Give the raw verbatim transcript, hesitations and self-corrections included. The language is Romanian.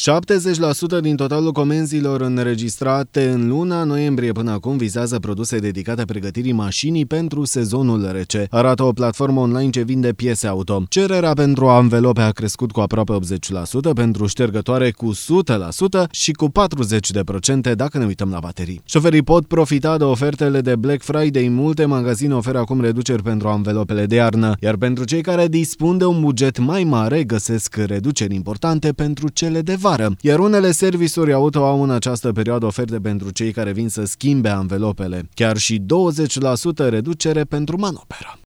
șaptezeci la sută din totalul comenzilor înregistrate în luna noiembrie până acum vizează produse dedicate pregătirii mașinii pentru sezonul rece, arată o platformă online ce vinde piese auto. Cererea pentru anvelope a crescut cu aproape optzeci la sută, pentru ștergătoare cu o sută la sută și cu patruzeci la sută dacă ne uităm la baterii. Șoferii pot profita de ofertele de Black Friday. Multe magazine oferă acum reduceri pentru anvelopele de iarnă, iar pentru cei care dispun de un buget mai mare găsesc reduceri importante pentru cele de vară. Iar unele servisuri auto au în această perioadă oferte pentru cei care vin să schimbe anvelopele, chiar și douăzeci la sută reducere pentru Manopera.